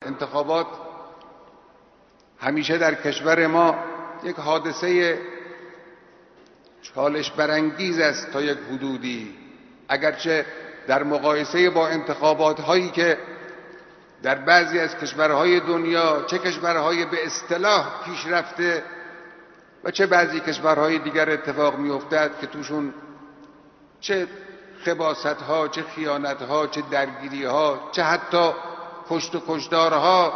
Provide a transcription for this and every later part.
انتخابات همیشه در کشور ما یک حادثه چالش برانگیز است تا یک حدودی، اگرچه در مقایسه با انتخابات هایی که در بعضی از کشورهای دنیا، چه کشورهای به اصطلاح پیشرفته و چه بعضی کشورهای دیگر اتفاق میافتد که توشون چه خباست ها، چه خیانت ها، چه درگیری ها، چه حتی کشت و کشتارها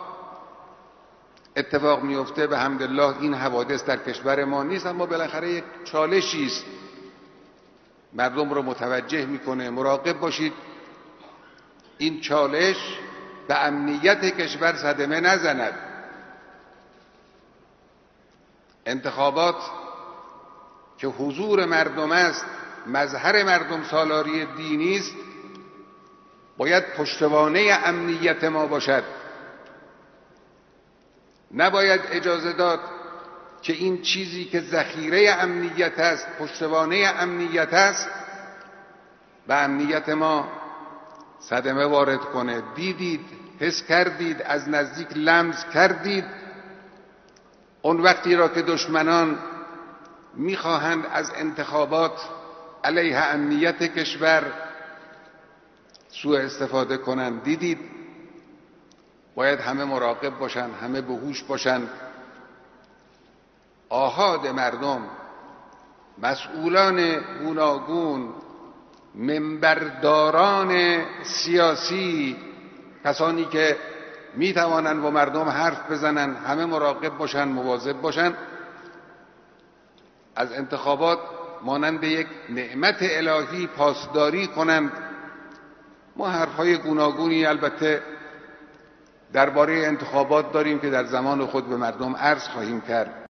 اتفاق میفته. به حمدالله این حوادث در کشور ما نیست، اما بالاخره یک چالشی است، مردم رو متوجه میکنه. مراقب باشید این چالش به امنیت کشور صدمه نزند. انتخابات که حضور مردم است، مظهر مردم سالاری دینی است، باید پشتوانه امنیت ما باشد. نباید اجازه داد که این چیزی که ذخیره امنیت است، پشتوانه امنیت است، به امنیت ما صدمه وارد کنه. دیدید، حس کردید، از نزدیک لمس کردید اون وقتی را که دشمنان میخواهند از انتخابات علیه امنیت کشور سوء استفاده کنند. دیدید. باید همه مراقب باشند، همه به هوش باشند. آحاد مردم، مسئولان گوناگون، منبرداران سیاسی، کسانی که میتوانند با مردم حرف بزنند، همه مراقب باشند، مواظب باشند. از انتخابات مانند یک نعمت الهی پاسداری کنند. ما حرفهای گوناگونی البته درباره انتخابات داریم که در زمان خود به مردم عرض خواهیم کرد.